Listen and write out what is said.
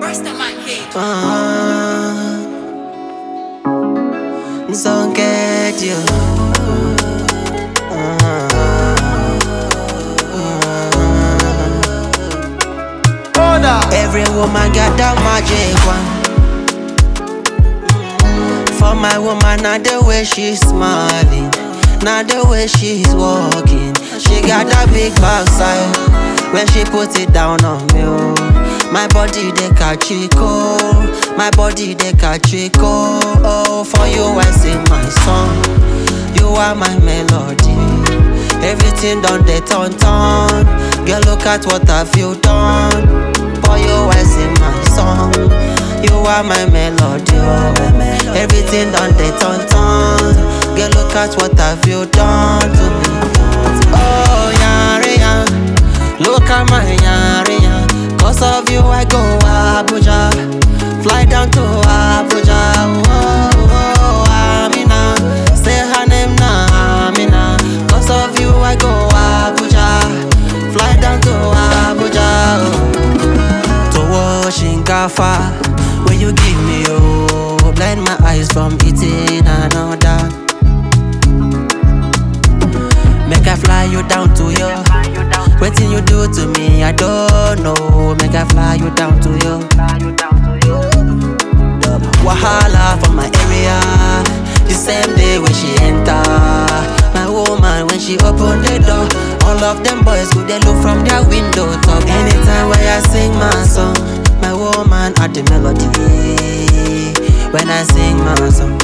Don't get you. Every woman got that magic one. For my woman, not the way she's smiling, not the way she's walking. She got that big backside when she put it down on me. Oh. My body they catch it cold, my body they catch it cold. Oh, for you I sing my song. You are my melody. Everything done they turn. Girl, look at what have you done. For you I sing my song. You are my melody. Oh. Everything done they turn. Girl, look at what have you done to me. Oh, yarea, look at my yarea. Cause of you I go Abuja, fly down to Abuja. Oh, oh, Amina, say her name now, Amina. Cause of you I go Abuja, fly down to Abuja. Oh. To Washington, where you give me, oh, blind my eyes from eating another. Make I fly you down to your. Waiting you do to me, I don't know. Make I fly you down to you. Wahala from my area. The same day when she enter. My woman when she open the door. All of them boys go they look from their window top. Anytime when I sing my song, my woman add the melody. When I sing my song,